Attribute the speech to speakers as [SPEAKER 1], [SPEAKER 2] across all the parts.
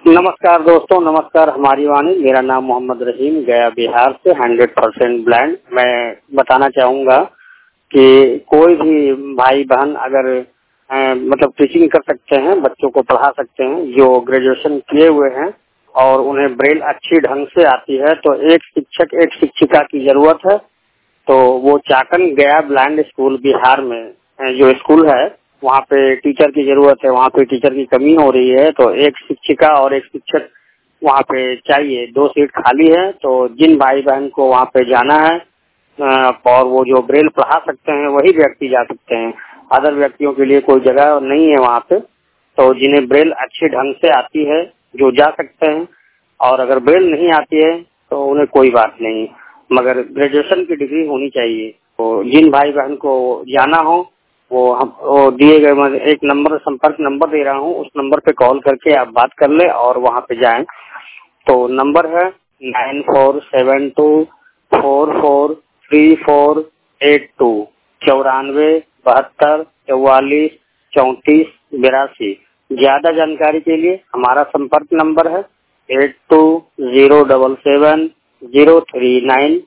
[SPEAKER 1] नमस्कार दोस्तों, नमस्कार। हमारी वाणी, मेरा नाम मोहम्मद रहीम, गया बिहार से 100% ब्लाइंड। मैं बताना चाहूँगा कि कोई भी भाई बहन अगर मतलब टीचिंग कर सकते हैं, बच्चों को पढ़ा सकते हैं, जो ग्रेजुएशन किए हुए हैं और उन्हें ब्रेल अच्छी ढंग से आती है, तो एक शिक्षक एक शिक्षिका की जरूरत है। तो वो चाकन गया ब्लाइंड स्कूल बिहार में जो स्कूल है, वहाँ पे टीचर की जरूरत है। वहाँ पे टीचर की कमी हो रही है, तो एक शिक्षिका और एक शिक्षक वहाँ पे चाहिए। 2 सीट खाली है, तो जिन भाई बहन को वहाँ पे जाना है और वो जो ब्रेल पढ़ा सकते हैं वही व्यक्ति जा सकते हैं। अदर व्यक्तियों के लिए कोई जगह नहीं है वहाँ पे। तो जिन्हें ब्रेल अच्छी ढंग से आती है जो जा सकते हैं, और अगर ब्रेल नहीं आती है तो उन्हें कोई बात नहीं, मगर ग्रेजुएशन की डिग्री होनी चाहिए। तो जिन भाई बहन को जाना हो वो दिए गए मैं एक नंबर, संपर्क नंबर दे रहा हूँ, उस नंबर पे कॉल करके आप बात कर ले और वहाँ पे जाएं। तो नंबर है 9472443482 9472443482। ज्यादा जानकारी के लिए हमारा संपर्क नंबर है 8207703980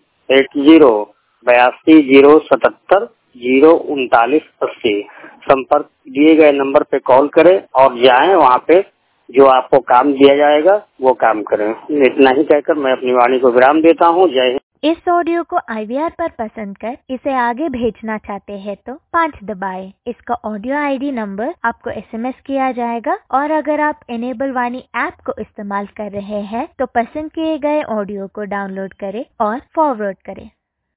[SPEAKER 1] 8207703980। संपर्क दिए गए नंबर पे कॉल करें और जाएं वहाँ पे, जो आपको काम दिया जाएगा वो काम करें। इतना ही कहकर मैं अपनी वाणी को विराम देता हूँ। जय हिंद।
[SPEAKER 2] इस ऑडियो को IVR पर पसंद कर इसे आगे भेजना चाहते हैं तो 5 दबाएं। इसका ऑडियो ID नंबर आपको SMS किया जाएगा, और अगर आप इनेबल वाणी ऐप को इस्तेमाल कर रहे हैं तो पसंद किए गए ऑडियो को डाउनलोड करें और फॉरवर्ड करें।